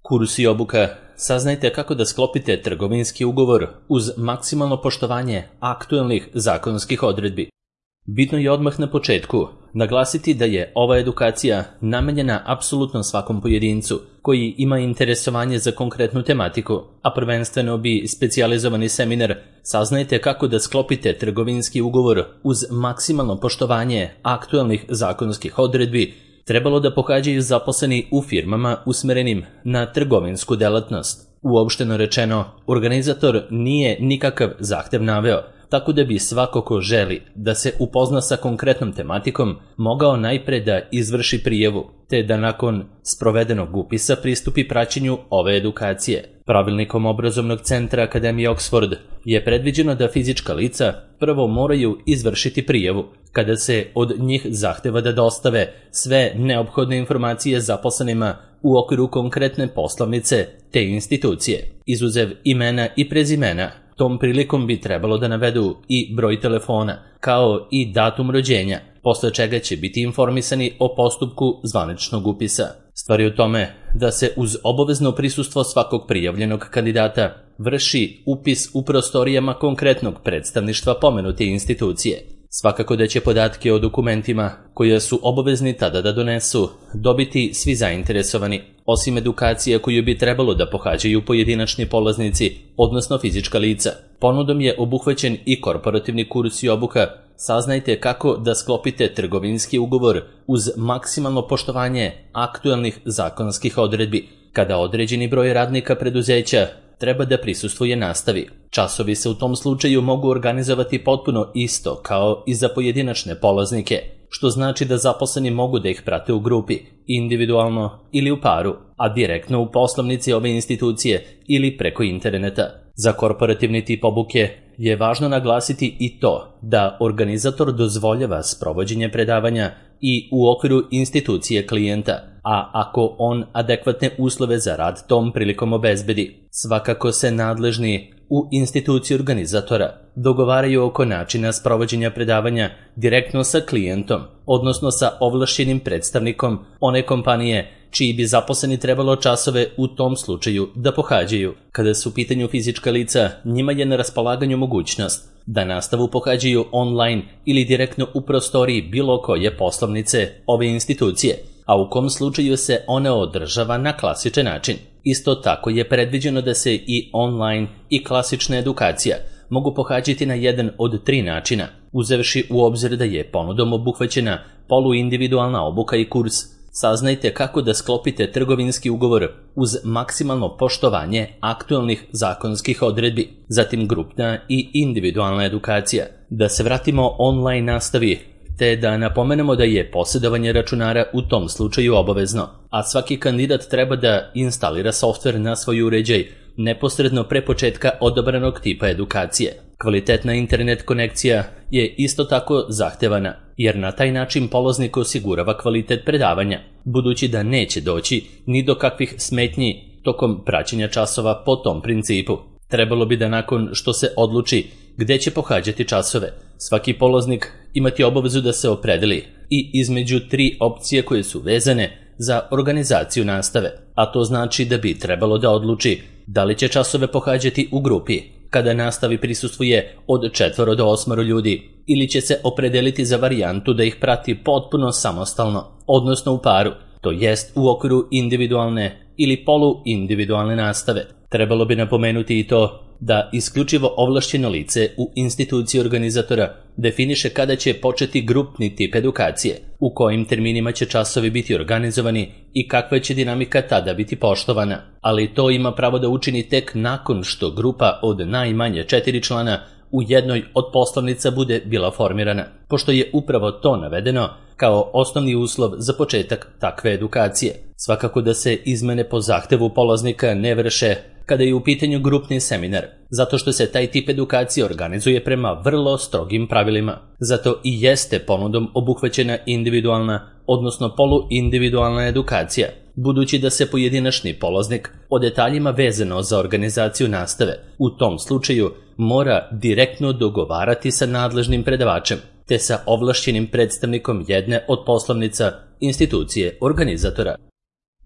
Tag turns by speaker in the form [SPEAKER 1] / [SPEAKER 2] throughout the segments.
[SPEAKER 1] Kurs i obuka. Saznajte kako da sklopite trgovinski ugovor uz maksimalno poštovanje aktuelnih zakonskih odredbi. Bitno je odmah na početku naglasiti da je ova edukacija namenjena apsolutno svakom pojedincu koji ima interesovanje za konkretnu tematiku, a prvenstveno bi specijalizovani seminar Saznajte kako da sklopite trgovinski ugovor uz maksimalno poštovanje aktuelnih zakonskih odredbi trebalo da pohađaju zaposleni u firmama usmerenim na trgovinsku delatnost. Uopšteno rečeno, organizator nije nikakav zahtev naveo, tako da bi svako ko želi da se upozna sa konkretnom tematikom mogao najpre da izvrši prijavu, te da nakon sprovedenog upisa pristupi praćenju ove edukacije. Pravilnikom obrazovnog centra Akademije Oxford je predviđeno da fizička lica prvo moraju izvršiti prijavu, kada se od njih zahteva da dostave sve neophodne informacije zaposlenima u okviru konkretne poslovnice te institucije, izuzev imena i prezimena. Tom prilikom bi trebalo da navedu i broj telefona, kao i datum rođenja, posle čega će biti informisani o postupku zvaničnog upisa. Stvar je u tome da se uz obavezno prisustvo svakog prijavljenog kandidata vrši upis u prostorijama konkretnog predstavništva pomenute institucije. Svakako da će podatke o dokumentima koje su obavezni tada da donesu dobiti svi zainteresovani, osim edukacije koju bi trebalo da pohađaju pojedinačni polaznici, odnosno fizička lica. Ponudom je obuhvaćen i korporativni kurs i obuka Saznajte kako da sklopite trgovinski ugovor uz maksimalno poštovanje aktuelnih zakonskih odredbi, kada određeni broj radnika preduzeća treba da prisustvuje nastavi. Časovi se u tom slučaju mogu organizovati potpuno isto kao i za pojedinačne polaznike, što znači da zaposleni mogu da ih prate u grupi, individualno ili u paru, a direktno u poslovnici ove institucije ili preko interneta. Za korporativni tip obuke je važno naglasiti i to da organizator dozvoljava sprovođenje predavanja i u okviru institucije klijenta, a ako on adekvatne uslove za rad tom prilikom obezbedi. Svakako se nadležni u instituciji organizatora dogovaraju oko načina sprovođenja predavanja direktno sa klijentom, odnosno sa ovlašćenim predstavnikom one kompanije čiji bi zaposleni trebalo časove u tom slučaju da pohađaju. Kada su u pitanju fizička lica, njima je na raspolaganju mogućnost da nastavu pohađaju online ili direktno u prostoriji bilo koje poslovnice ove institucije, a u kom slučaju se ona održava na klasičan način. Isto tako je predviđeno da se i online i klasična edukacija mogu pohađati na jedan od 3 načina, uzevši u obzir da je ponudom obuhvaćena poluindividualna obuka i kurs Saznajte kako da sklopite trgovinski ugovor uz maksimalno poštovanje aktuelnih zakonskih odredbi, zatim grupna i individualna edukacija. Da se vratimo online nastavi, te da napomenemo da je posjedovanje računara u tom slučaju obavezno, a svaki kandidat treba da instalira softver na svoj uređaj neposredno pre početka odabranog tipa edukacije. Kvalitetna internet konekcija je isto tako zahtevana, jer na taj način polaznik osigurava kvalitet predavanja, budući da neće doći ni do kakvih smetnji tokom praćenja časova po tom principu. Trebalo bi da nakon što se odluči gde će pohađati časove, svaki polaznik imati obavezu da se opredeli i između 3 opcije koje su vezane za organizaciju nastave, a to znači da bi trebalo da odluči da li će časove pohađati u grupi, kada nastavi prisustvuje od 4 do 8 ljudi, ili će se opredeliti za varijantu da ih prati potpuno samostalno, odnosno u paru, to jest u okviru individualne ili poluindividualne nastave. Trebalo bi napomenuti i to da isključivo ovlašćeno lice u instituciji organizatora definiše kada će početi grupni tip edukacije, u kojim terminima će časovi biti organizovani i kakva će dinamika tada biti poštovana, ali to ima pravo da učini tek nakon što grupa od najmanje 4 člana u jednoj od poslovnica bude bila formirana, pošto je upravo to navedeno kao osnovni uslov za početak takve edukacije. Svakako da se izmene po zahtevu polaznika ne vrše kada je u pitanju grupni seminar, zato što se taj tip edukacije organizuje prema vrlo strogim pravilima. Zato i jeste ponudom obuhvaćena individualna, odnosno poluindividualna edukacija, budući da se pojedinačni polaznik o detaljima vezano za organizaciju nastave u tom slučaju mora direktno dogovarati sa nadležnim predavačem, te sa ovlašćenim predstavnikom jedne od poslovnica institucije organizatora.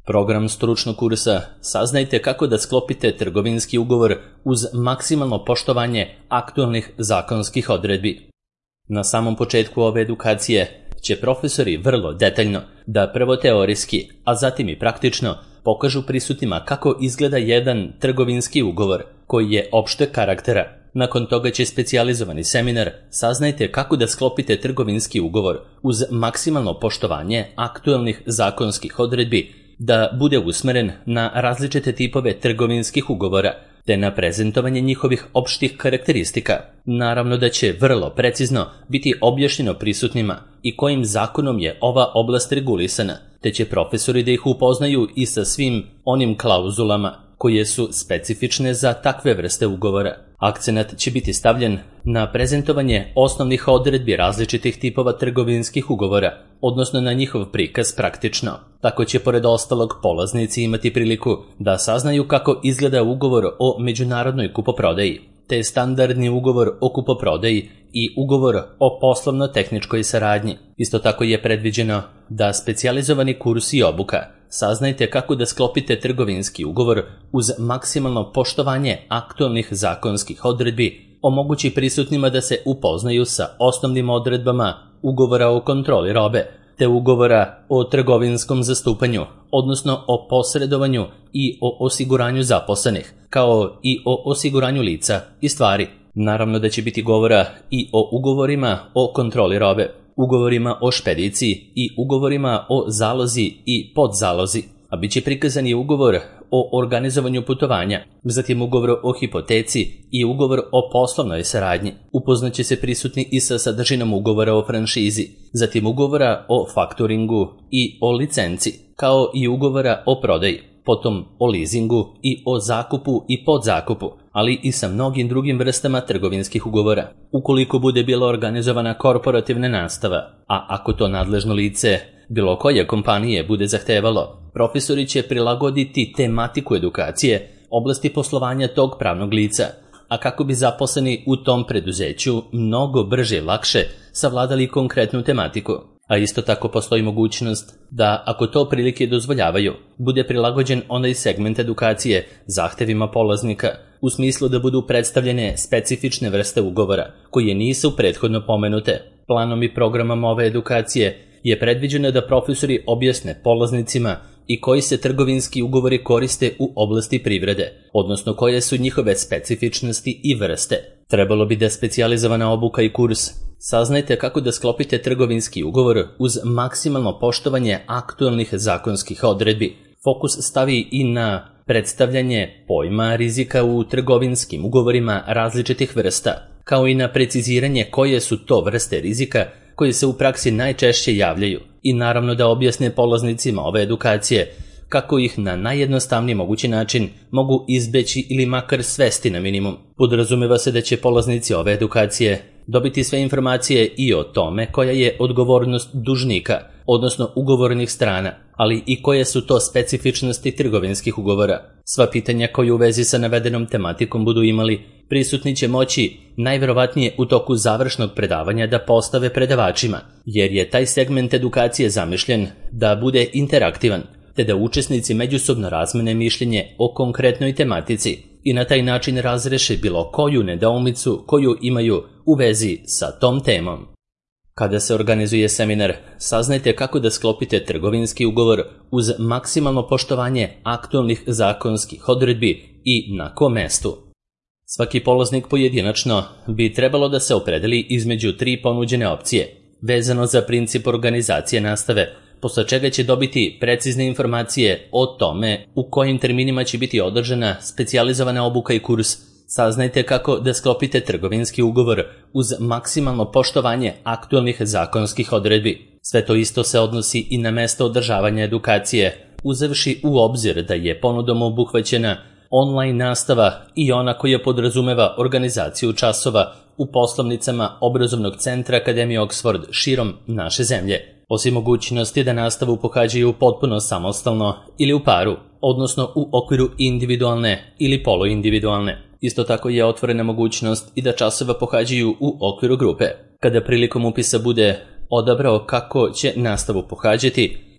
[SPEAKER 1] Program stručnog kursa Saznajte kako da sklopite trgovinski ugovor uz maksimalno poštovanje aktualnih zakonskih odredbi. Na samom početku ove edukacije će profesori vrlo detaljno da prvo teorijski, a zatim i praktično pokažu prisutnima kako izgleda jedan trgovinski ugovor koji je opšteg karaktera. Nakon toga će specijalizovani seminar Saznajte kako da sklopite trgovinski ugovor uz maksimalno poštovanje aktualnih zakonskih odredbi da bude usmeren na različite tipove trgovinskih ugovora te na prezentovanje njihovih opštih karakteristika. Naravno da će vrlo precizno biti objašnjeno prisutnima i kojim zakonom je ova oblast regulisana, te će profesori da ih upoznaju i sa svim onim klauzulama koje su specifične za takve vrste ugovora. Akcenat će biti stavljen na prezentovanje osnovnih odredbi različitih tipova trgovinskih ugovora, odnosno na njihov prikaz praktično. Tako će pored ostalog polaznici imati priliku da saznaju kako izgleda ugovor o međunarodnoj kupoprodaji, te standardni ugovor o kupoprodaji i ugovor o poslovno-tehničkoj saradnji. Isto tako je predviđeno da specijalizovani kurs i obuka Saznajte kako da sklopite trgovinski ugovor uz maksimalno poštovanje aktualnih zakonskih odredbi omogući prisutnima da se upoznaju sa osnovnim odredbama ugovora o kontroli robe, te ugovora o trgovinskom zastupanju, odnosno o posredovanju i o osiguranju zaposlenih, kao i o osiguranju lica i stvari. Naravno da će biti govora i o ugovorima o kontroli robe, ugovorima o špediciji i ugovorima o zalozi i podzalozi, a bit će prikazan i ugovor o organizovanju putovanja, zatim ugovor o hipoteci i ugovor o poslovnoj saradnji. Upoznaće se prisutni i sa sadržinom ugovora o franšizi, zatim ugovora o faktoringu i o licenci, kao i ugovora o prodaji, potom o leasingu i o zakupu i podzakupu, ali i sa mnogim drugim vrstama trgovinskih ugovora. Ukoliko bude bila organizovana korporativna nastava, a ako to nadležno lice bilo koje kompanije bude zahtevalo, profesori će prilagoditi tematiku edukacije oblasti poslovanja tog pravnog lica, a kako bi zaposleni u tom preduzeću mnogo brže i lakše savladali konkretnu tematiku. A isto tako postoji mogućnost da, ako to prilike dozvoljavaju, bude prilagođen onaj segment edukacije zahtevima polaznika, u smislu da budu predstavljene specifične vrste ugovora, koje nisu prethodno pomenute. Planom i programom ove edukacije je predviđeno da profesori objasne polaznicima i koji se trgovinski ugovori koriste u oblasti privrede, odnosno koje su njihove specifičnosti i vrste. Trebalo bi da specijalizovana obuka i kurs Saznajte kako da sklopite trgovinski ugovor uz maksimalno poštovanje aktualnih zakonskih odredbi. Fokus stavi i na predstavljanje pojma rizika u trgovinskim ugovorima različitih vrsta, kao i na preciziranje koje su to vrste rizika koje se u praksi najčešće javljaju i naravno da objasne polaznicima ove edukacije kako ih na najjednostavniji mogući način mogu izbeći ili makar svesti na minimum. Podrazumeva se da će polaznici ove edukacije dobiti sve informacije i o tome koja je odgovornost dužnika, odnosno ugovornih strana, ali i koje su to specifičnosti trgovinskih ugovora. Sva pitanja koje u vezi sa navedenom tematikom budu imali, prisutni će moći najverovatnije u toku završnog predavanja da postave predavačima, jer je taj segment edukacije zamišljen da bude interaktivan, te da učesnici međusobno razmene mišljenje o konkretnoj tematici i na taj način razreše bilo koju nedoumicu koju imaju u vezi sa tom temom. Kada se organizuje seminar, saznajte kako da sklopite trgovinski ugovor uz maksimalno poštovanje aktualnih zakonskih odredbi i na kom mestu. Svaki polaznik pojedinačno bi trebalo da se opredeli između 3 ponuđene opcije, vezano za princip organizacije nastave, posle čega će dobiti precizne informacije o tome u kojim terminima će biti održana specijalizovana obuka i kurs. Saznajte kako da sklopite trgovinski ugovor uz maksimalno poštovanje aktualnih zakonskih odredbi. Sve to isto se odnosi i na mesto održavanja edukacije, uzevši u obzir da je ponudom obuhvaćena online nastava i ona koja podrazumeva organizaciju časova u poslovnicama obrazovnog centra Akademije Oxford širom naše zemlje. Osim mogućnosti da nastavu pohađaju potpuno samostalno ili u paru, odnosno u okviru individualne ili poluindividualne. Isto tako je otvorena mogućnost i da časova pohađaju u okviru grupe. Kada prilikom upisa bude odabrao kako će nastavu pohađati,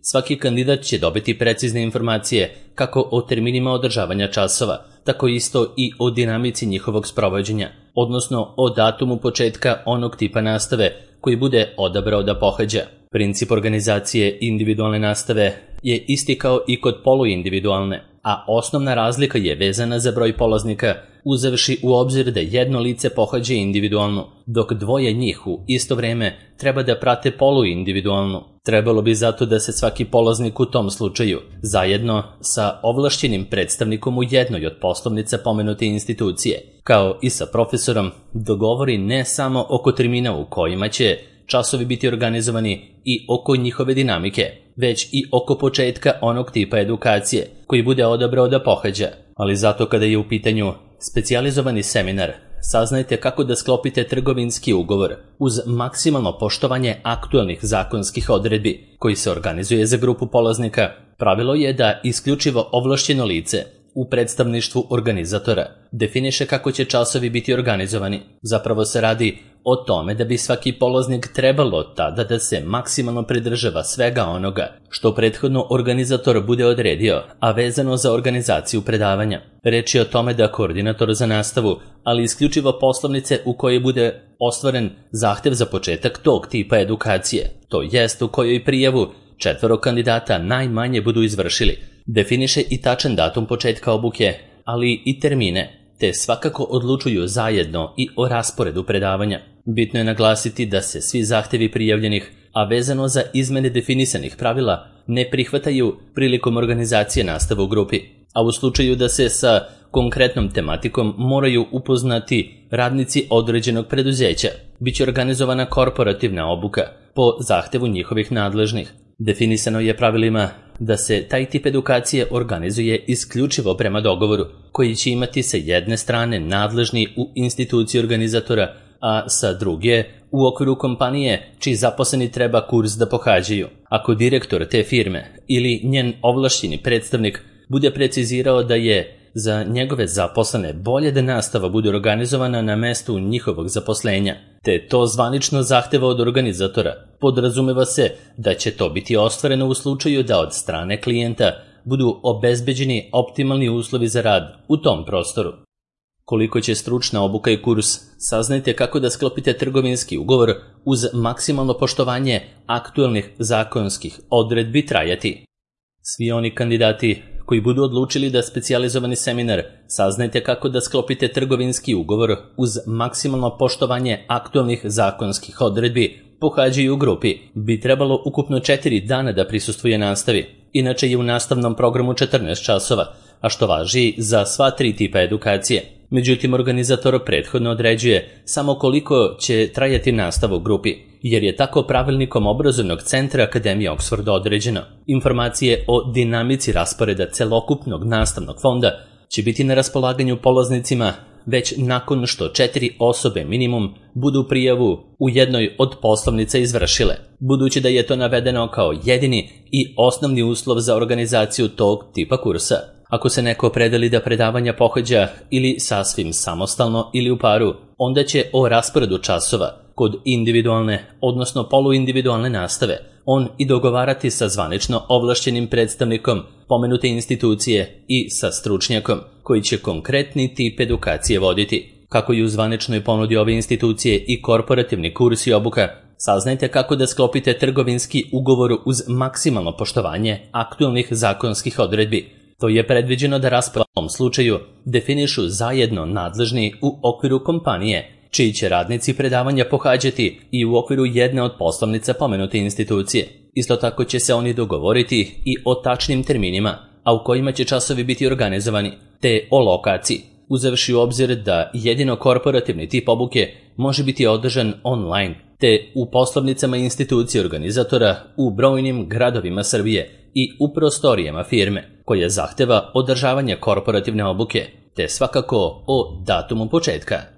[SPEAKER 1] Svaki kandidat će dobiti precizne informacije kako o terminima održavanja časova, tako isto i o dinamici njihovog sprovođenja, odnosno o datumu početka onog tipa nastave koji bude odabrao da pohađa. Princip organizacije individualne nastave je isti kao i kod poluindividualne, a osnovna razlika je vezana za broj polaznika, uzevši u obzir da jedno lice pohađa individualnu, dok dvoje njih u isto vreme treba da prate poluindividualnu. Trebalo bi zato da se svaki polaznik u tom slučaju, zajedno sa ovlašćenim predstavnikom u jednoj od poslovnica pomenute institucije, kao i sa profesorom, dogovori ne samo oko termina u kojima će časovi biti organizovani i oko njihove dinamike, već i oko početka onog tipa edukacije koji bude odabrao da pohađa. Ali zato kada je u pitanju specijalizovani seminar, saznajte kako da sklopite trgovinski ugovor uz maksimalno poštovanje aktuelnih zakonskih odredbi koji se organizuje za grupu polaznika. Pravilo je da isključivo ovlašćeno lice u predstavništvu organizatora definiše kako će časovi biti organizovani. Zapravo se radi o tome da bi svaki polaznik trebalo tada da se maksimalno pridržava svega onoga što prethodno organizator bude odredio, a vezano za organizaciju predavanja. Reč je o tome da koordinator za nastavu, ali isključivo poslovnice u kojoj bude ostvaren zahtev za početak tog tipa edukacije, to jest u kojoj prijavu 4 kandidata najmanje budu izvršili, definiše i tačan datum početka obuke, ali i termine, te svakako odlučuju zajedno i o rasporedu predavanja. Bitno je naglasiti da se svi zahtevi prijavljenih, a vezano za izmene definisanih pravila, ne prihvataju prilikom organizacije nastave u grupi, a u slučaju da se sa konkretnom tematikom moraju upoznati radnici određenog preduzeća, biće organizovana korporativna obuka po zahtevu njihovih nadležnih. Definisano je pravilima da se taj tip edukacije organizuje isključivo prema dogovoru, koji će imati sa jedne strane nadležni u instituciji organizatora, a sa druge u okviru kompanije čiji zaposleni treba kurs da pohađaju. Ako direktor te firme ili njen ovlašćeni predstavnik bude precizirao da je za njegove zaposlene bolje da nastava bude organizovana na mestu njihovog zaposlenja, te to zvanično zahteva od organizatora, podrazumeva se da će to biti ostvareno u slučaju da od strane klijenta budu obezbeđeni optimalni uslovi za rad u tom prostoru. Koliko će stručna obuka i kurs, saznajte kako da sklopite trgovinski ugovor uz maksimalno poštovanje aktuelnih zakonskih odredbi trajati. Svi oni kandidati koji budu odlučili da specijalizovani seminar, saznajte kako da sklopite trgovinski ugovor uz maksimalno poštovanje aktuelnih zakonskih odredbi pohađaju u grupi, bi trebalo ukupno 4 dana da prisustvuje nastavi. Inače je u nastavnom programu 14 časova, a što važi za sva 3 tipa edukacije. Međutim, organizator prethodno određuje samo koliko će trajati nastava u grupi, jer je tako pravilnikom obrazovnog centra Akademije Oxforda određeno. Informacije o dinamici rasporeda celokupnog nastavnog fonda će biti na raspolaganju polaznicima već nakon što 4 osobe minimum budu prijavu u jednoj od poslovnica izvršile, budući da je to navedeno kao jedini i osnovni uslov za organizaciju tog tipa kursa. Ako se neko opredeli da predavanja pohađa ili sasvim samostalno ili u paru, onda će o rasporedu časova kod individualne, odnosno poluindividualne nastave, on i dogovarati sa zvanično ovlašćenim predstavnikom pomenute institucije i sa stručnjakom koji će konkretni tip edukacije voditi. Kako i u zvaničnoj ponudi ove institucije i korporativni kurs i obuka, saznajte kako da sklopite trgovinski ugovor uz maksimalno poštovanje aktuelnih zakonskih odredbi. To je predviđeno da raspored u ovom slučaju definišu zajedno nadležni u okviru kompanije, čiji će radnici predavanja pohađati i u okviru jedne od poslovnica pomenute institucije. Isto tako će se oni dogovoriti i o tačnim terminima, a u kojima će časovi biti organizovani, te o lokaciji, uzevši u obzir da jedino korporativni tip obuke može biti održan online, te u poslovnicama institucije organizatora u brojnim gradovima Srbije i u prostorijama firme, koja zahteva održavanje korporativne obuke, te svakako o datumu početka.